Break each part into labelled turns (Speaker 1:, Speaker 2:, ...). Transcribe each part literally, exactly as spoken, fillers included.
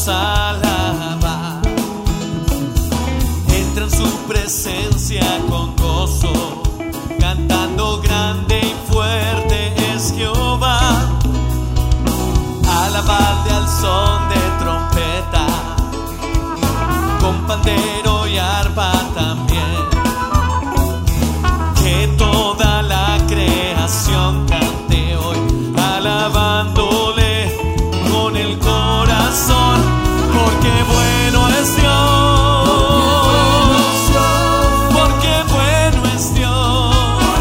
Speaker 1: vamos a alabar. Entra en su presencia con gozo, cantando grande y fuerte es Jehová. Alabarle al son de trompeta, con pandero y arpa también. Que toda la creación cante hoy, alabándole con el corazón, porque bueno es Dios, porque bueno es Dios,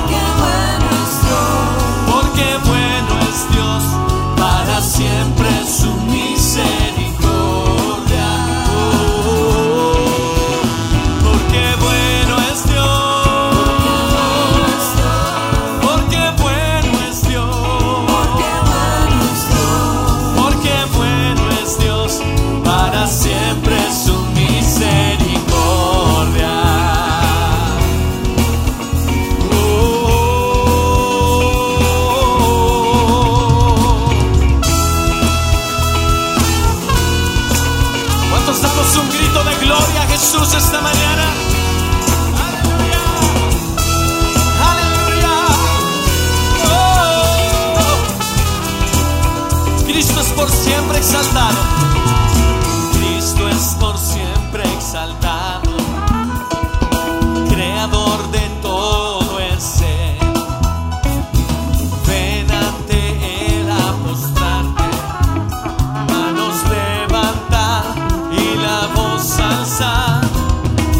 Speaker 1: porque bueno es Dios, para siempre su misericordia. Porque bueno es Dios, porque bueno es Dios, porque bueno es Dios, para siempre su misericordia. ¿Cuántos damos un grito de gloria a Jesús esta mañana? ¡Aleluya! ¡Aleluya! ¡Oh! Cristo es por siempre exaltado. Cristo es por siempre exaltado. Creador de todo es Él. Ven ante Él a postrarte, manos levanta y la voz alza.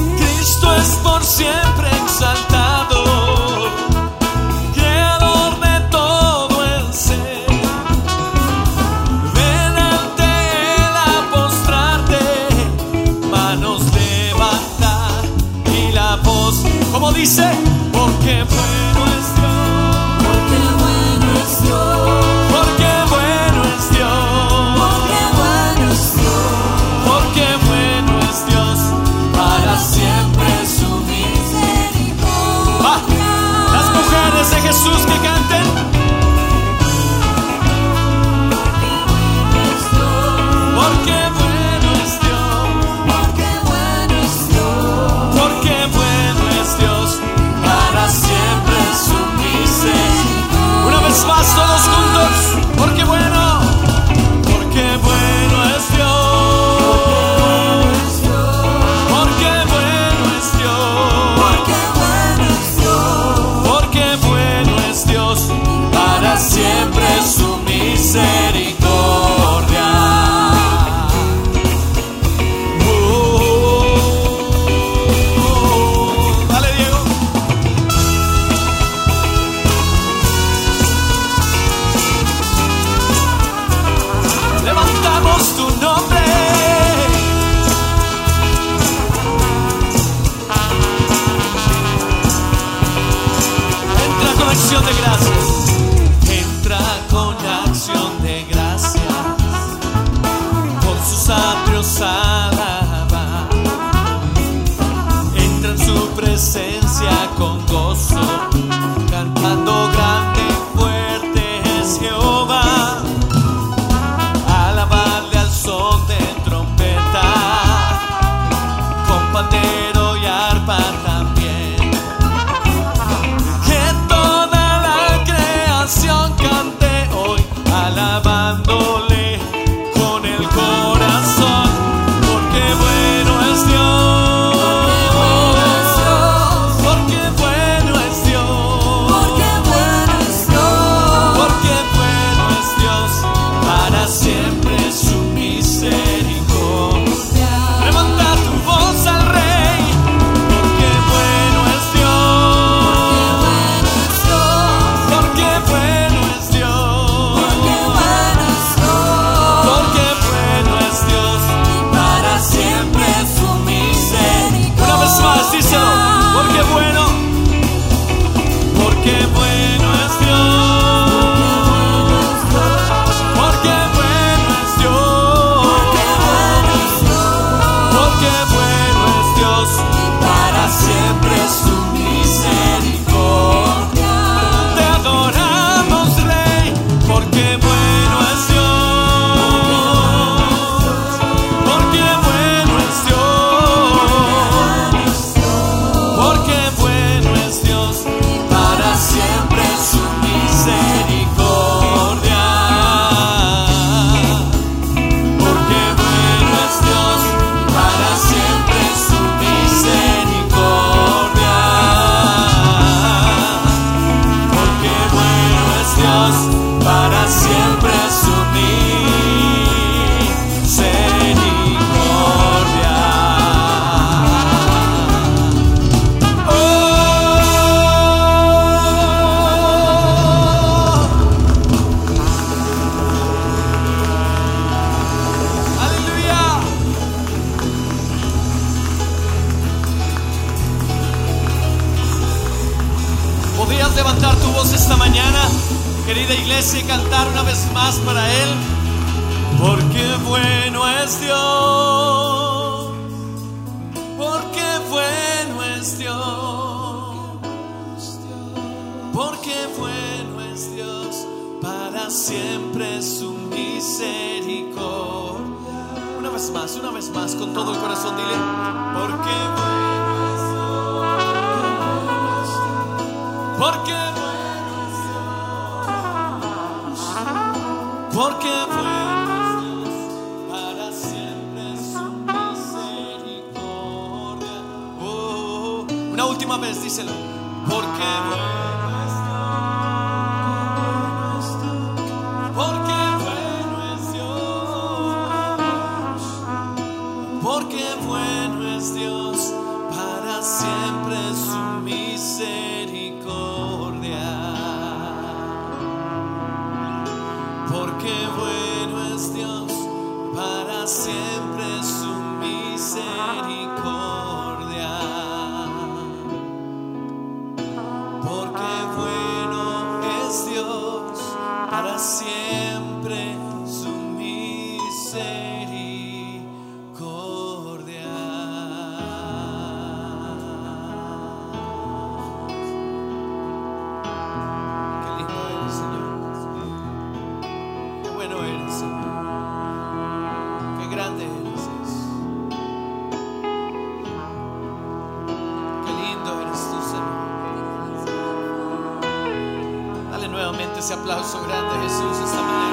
Speaker 1: Querida iglesia, cantar una vez más para Él. Porque bueno es Dios, porque bueno es Dios, porque bueno es Dios, para siempre su misericordia. Una vez más, una vez más, con todo el corazón, dile: porque bueno es Dios, porque bueno es Dios, porque bueno es Dios, para siempre su misericordia. Oh, una última vez, díselo: porque bueno es Dios, porque bueno es Dios, porque bueno es Dios, para siempre su misericordia. Porque bueno es Dios, para siempre su misericordia. Porque bueno es Dios, para siempre su misericordia. Qué lindo eres, Señor. Qué bueno eres, Señor. Qué grande eres. Qué lindo eres tú, Señor. Dale nuevamente ese aplauso grande a Jesús esta mañana.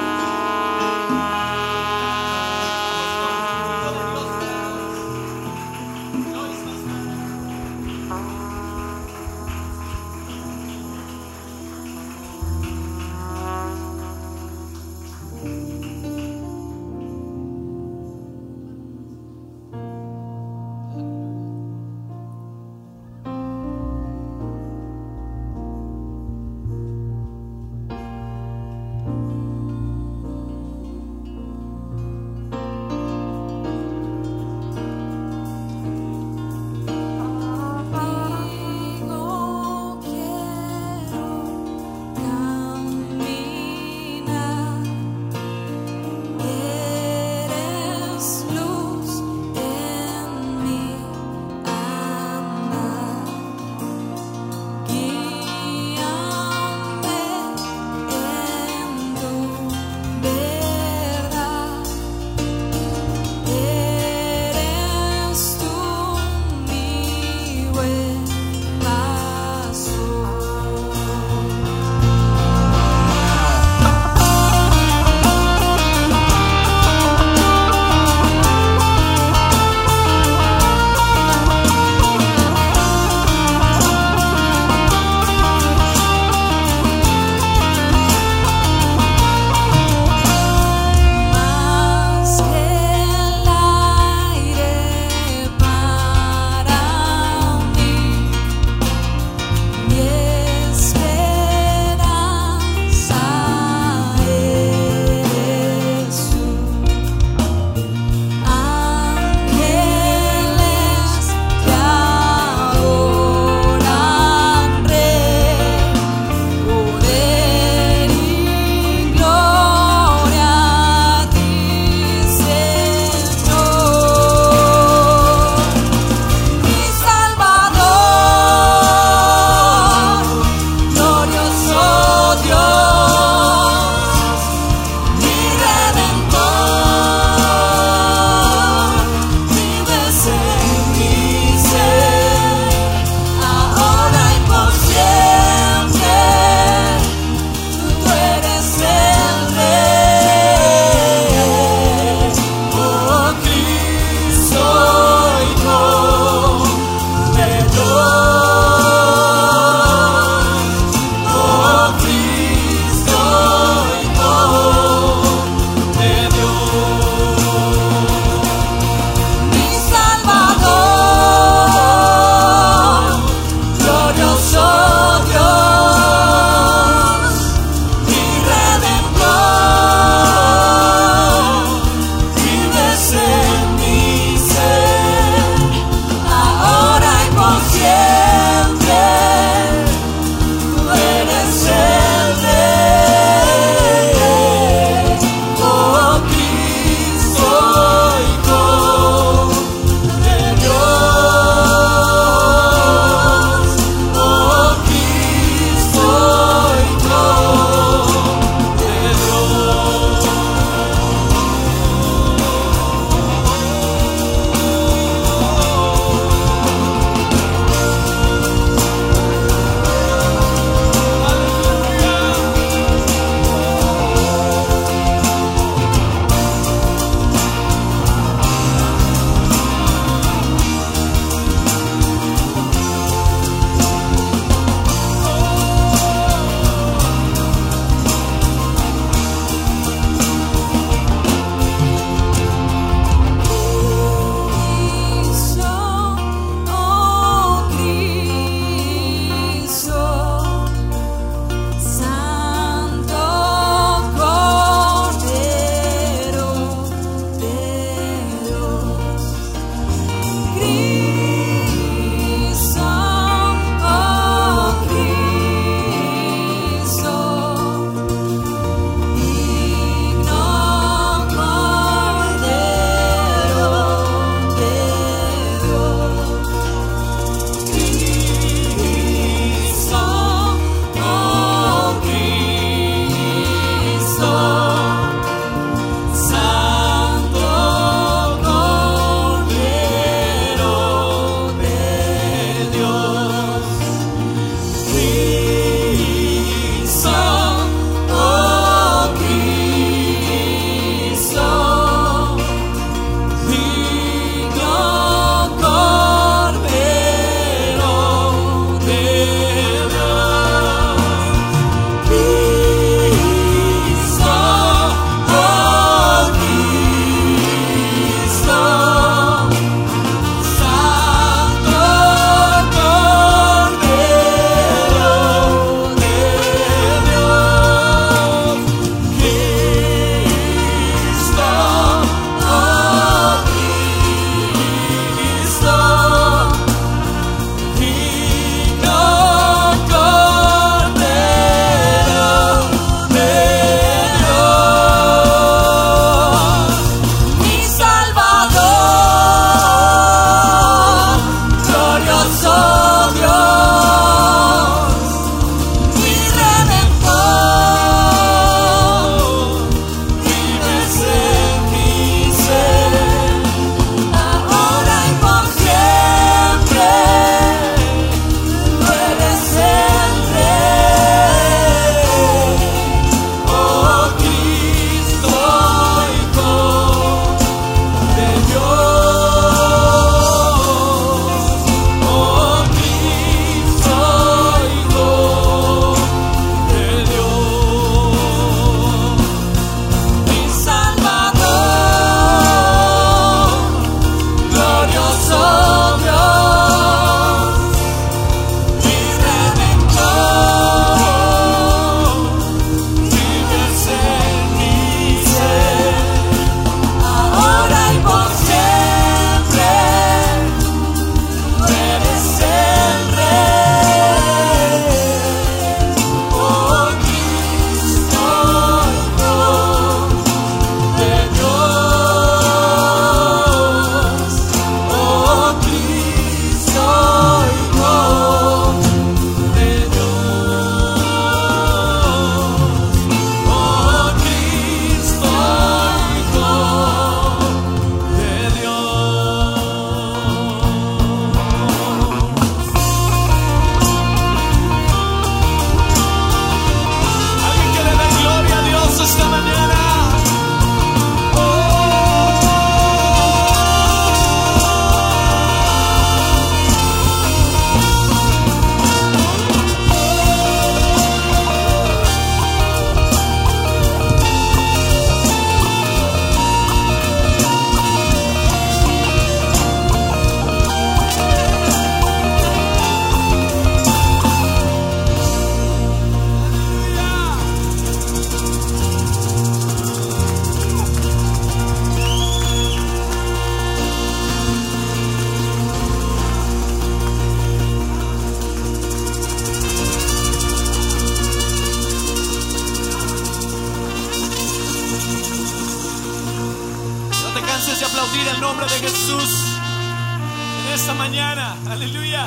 Speaker 1: de Jesús en esta mañana. Aleluya.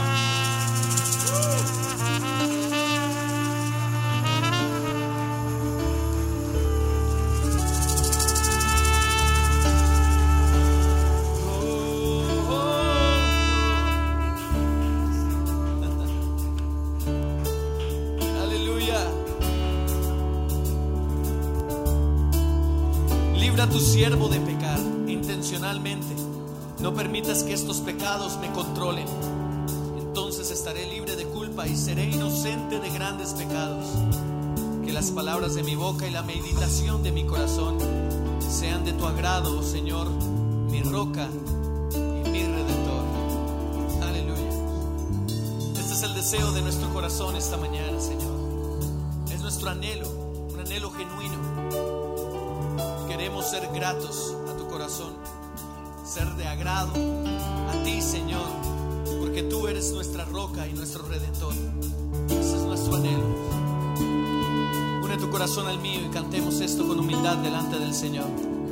Speaker 2: Libra a tu siervo de pecar intencionalmente. No permitas que estos pecados me controlen. Entonces estaré libre de culpa y seré inocente de grandes pecados. Que las palabras de mi boca y la meditación de mi corazón sean de tu agrado, oh Señor, mi roca y mi redentor. Aleluya. Este es el deseo de nuestro corazón esta mañana, Señor. Es nuestro anhelo, un anhelo genuino. Queremos ser gratos a tu corazón, ser de agrado a ti, Señor, porque tú eres nuestra roca y nuestro redentor. Ese es nuestro anhelo. Une tu corazón al mío y cantemos esto con humildad delante del Señor.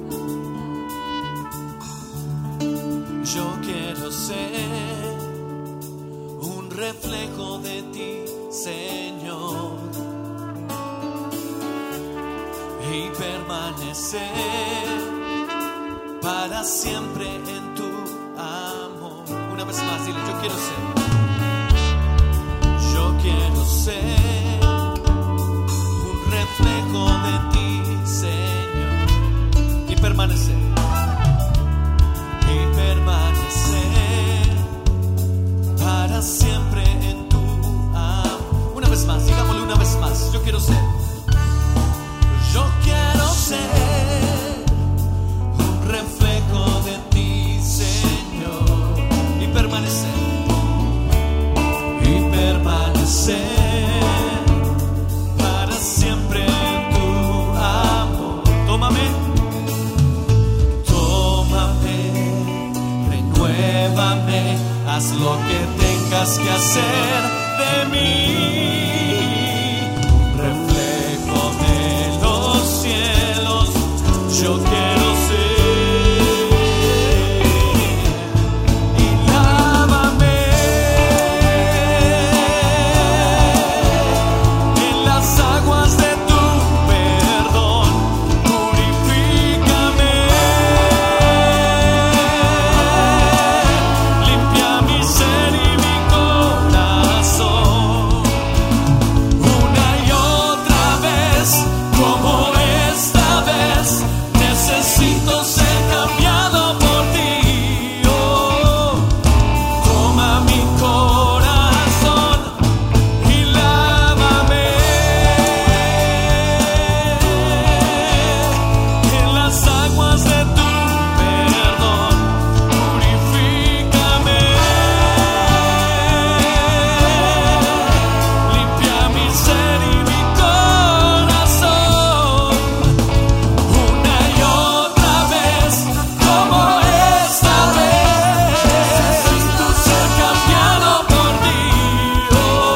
Speaker 1: Yo quiero ser un reflejo de ti, Señor, y permanecer para siempre en tu amor.
Speaker 2: Una vez más, dile, yo quiero ser.
Speaker 1: Yo quiero ser un reflejo de ti, Señor,
Speaker 2: y permanecer.
Speaker 1: Y permanecer para siempre en tu amor.
Speaker 2: Una vez más, digámosle una vez más, yo quiero ser.
Speaker 1: Yo quiero ser un reflejo de ti, Señor,
Speaker 2: y permanecer,
Speaker 1: y permanecer para siempre en tu amor.
Speaker 2: Tómame,
Speaker 1: tómame, renuévame, haz lo que tengas que hacer de mí. Yo quiero ser, y lávame en las aguas de tu perdón, purifícame, limpia mi ser y mi corazón, una y otra vez, como esta vez. Necesito ser cambiado por ti, oh. Toma mi corazón y lávame en las aguas de tu perdón, purifícame, limpia mi ser y mi corazón, una y otra vez, como esta vez. Necesito ser cambiado por ti, oh.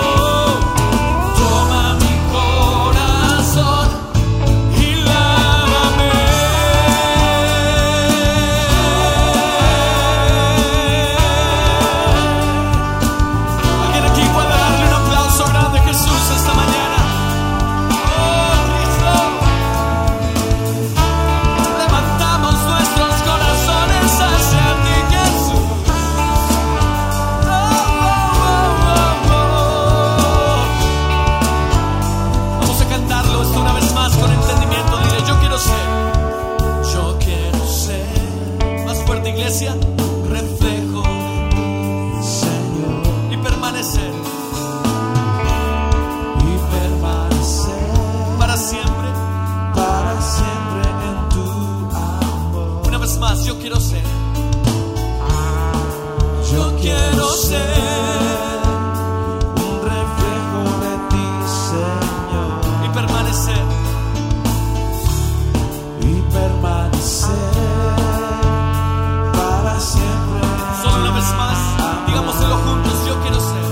Speaker 1: Toma mi corazón y lávame. ¿Alguien aquí puede darle un aplauso grande a Jesús esta mañana? Oh, Cristo. Levantamos nuestros corazones hacia ti, Jesús. Oh, oh, oh, oh. Vamos a cantarlo esto una vez más con entendimiento. Dile, yo quiero ser, yo quiero ser, más fuerte, iglesia, reflejo, Señor, y permanecer, y permanecer para siempre, para siempre en tu amor. Una vez más, yo quiero ser, yo quiero ser un reflejo de ti, Señor, y permanecer, y permanecer para siempre. Solo una vez más, digámoslo juntos, yo quiero ser,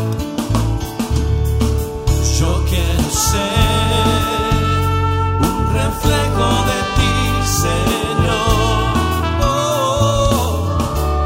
Speaker 1: yo quiero ser un reflejo de ti, Señor, oh,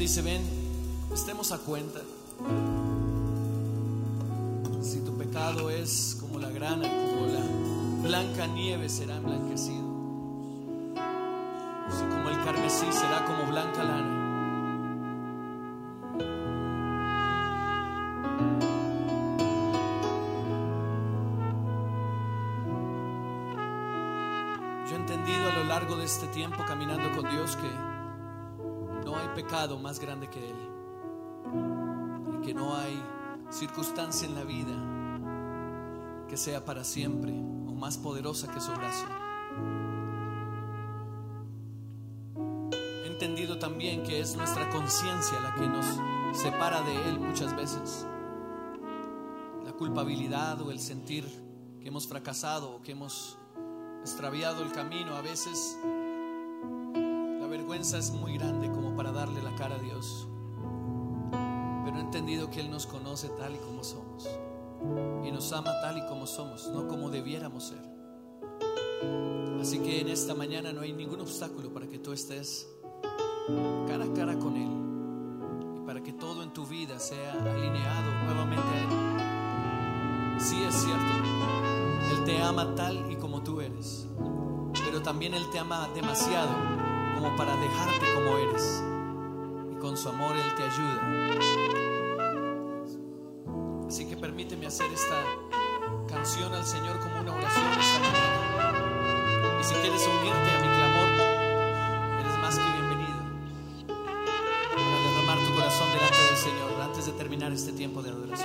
Speaker 2: dice: ven, estemos a cuenta. Si tu pecado es como la grana, como la blanca nieve, será emblanquecido. Si como el carmesí, será como blanca lana. Yo he entendido a lo largo de este tiempo caminando con Dios que no hay pecado más grande que Él, y que no hay circunstancia en la vida que sea para siempre o más poderosa que su brazo. He entendido también que es nuestra conciencia la que nos separa de Él muchas veces. La culpabilidad o el sentir que hemos fracasado o que hemos extraviado el camino. A veces la vergüenza es muy grande como para darle la cara a Dios. Pero he entendido que Él nos conoce tal y como somos y nos ama tal y como somos, no como debiéramos ser. Así que en esta mañana no hay ningún obstáculo para que tú estés cara a cara con Él y para que todo en tu vida sea alineado nuevamente a Él. Sí, es cierto, Él te ama tal y como tú eres, pero también Él te ama demasiado como para dejarte como eres, y con su amor Él te ayuda. Así que permíteme hacer esta canción al Señor como una oración esta mañana. Y si quieres unirte a mi clamor, eres más que bienvenido para derramar tu corazón delante del Señor antes de terminar este tiempo de adoración.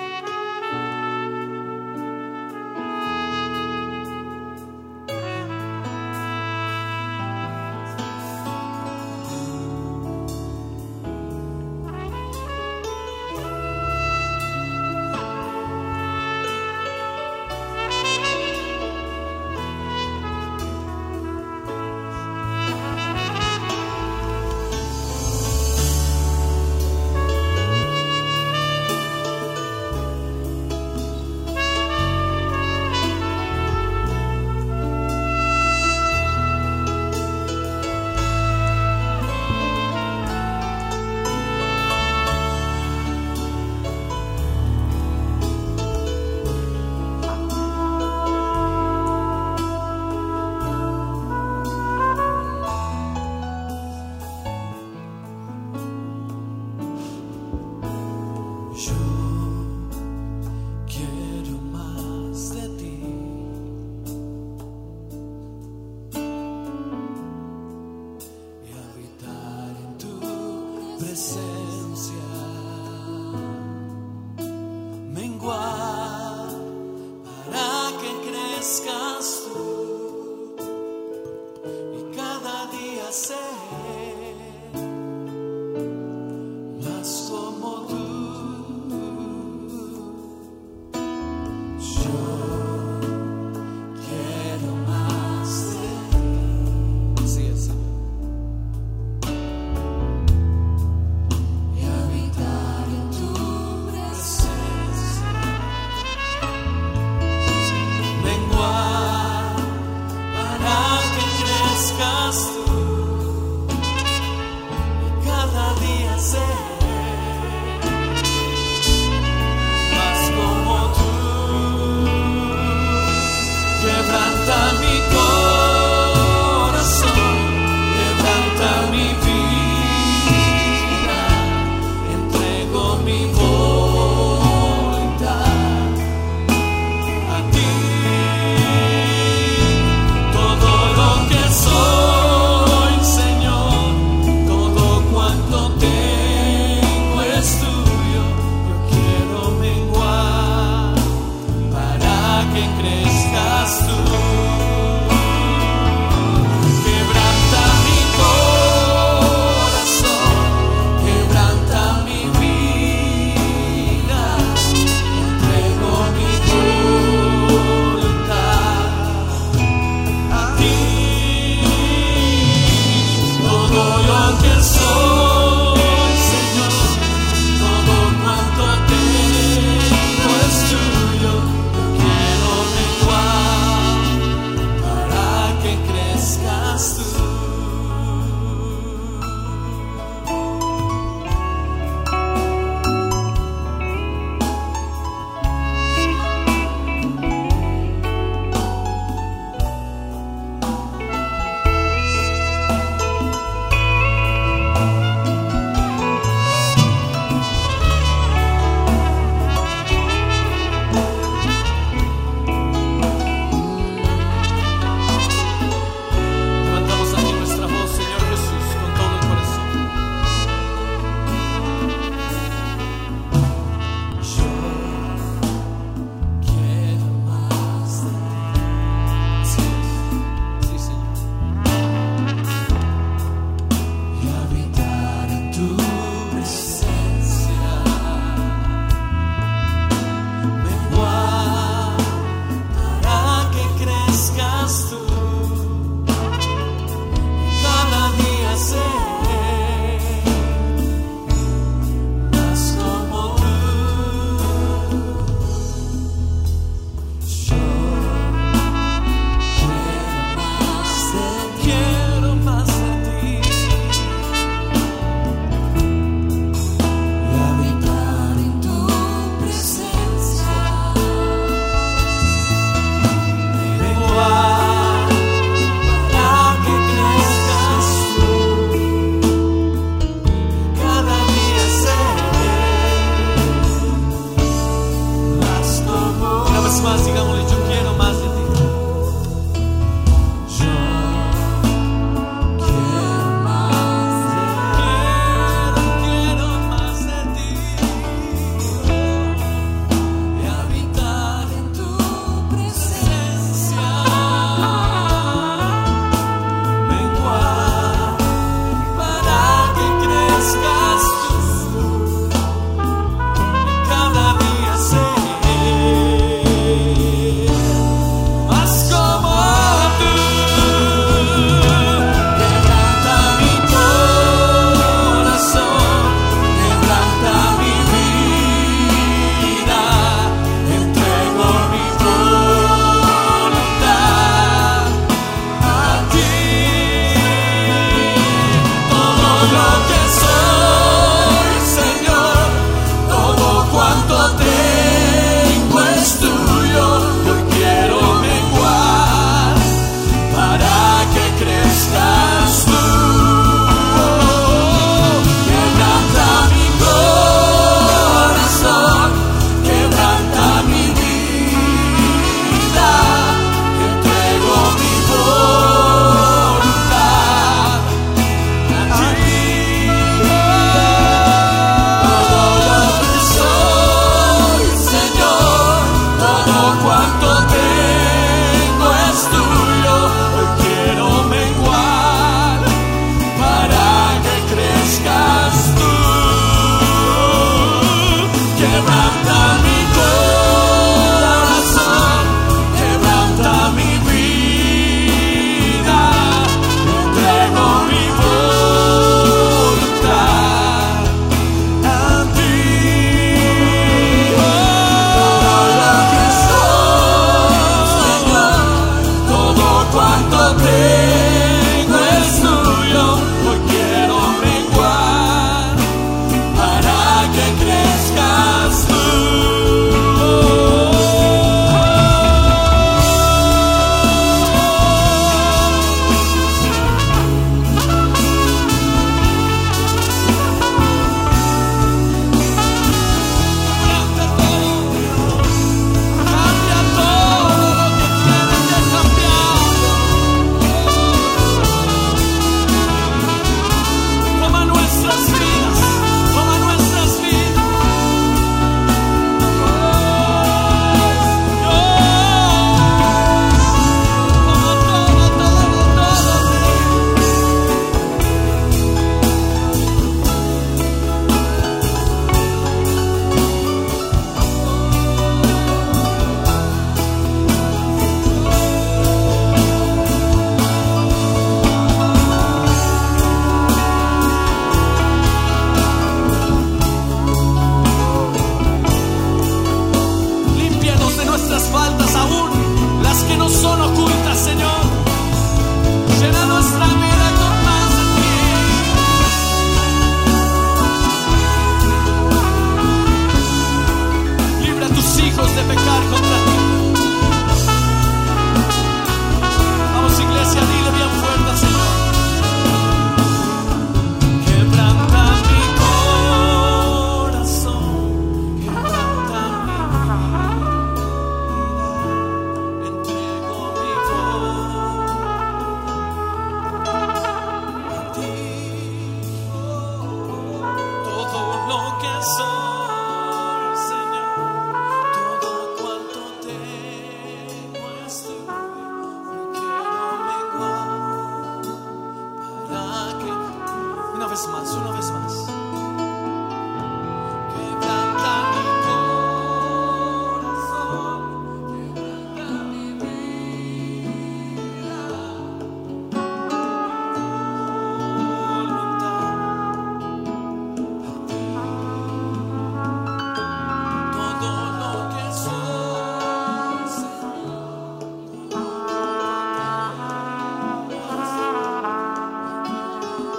Speaker 2: vez más, una vez más.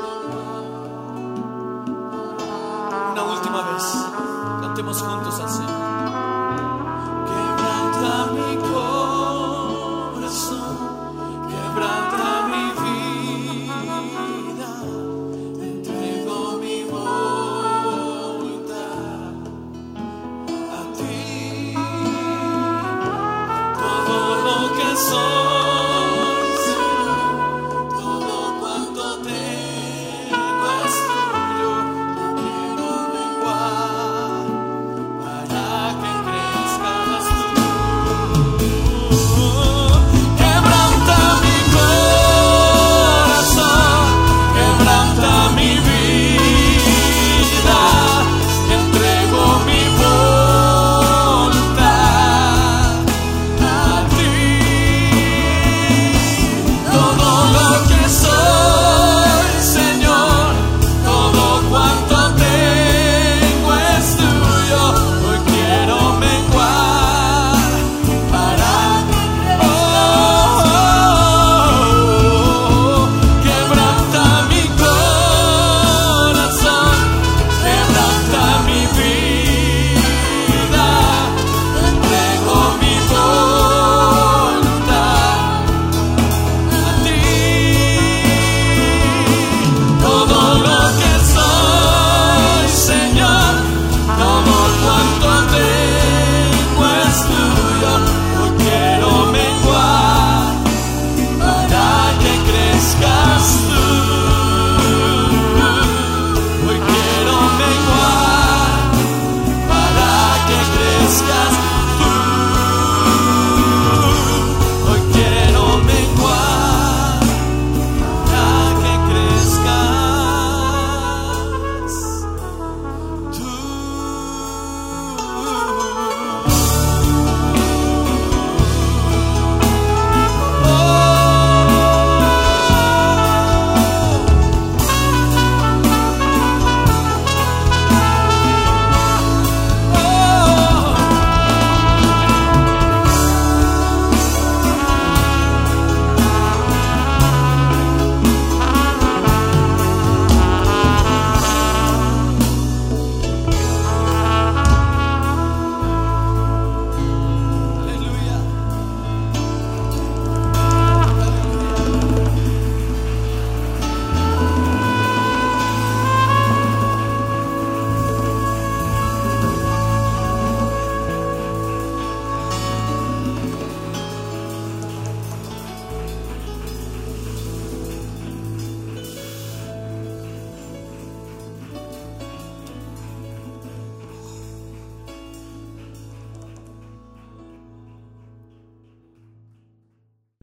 Speaker 2: Una última vez, cantemos juntos al Señor.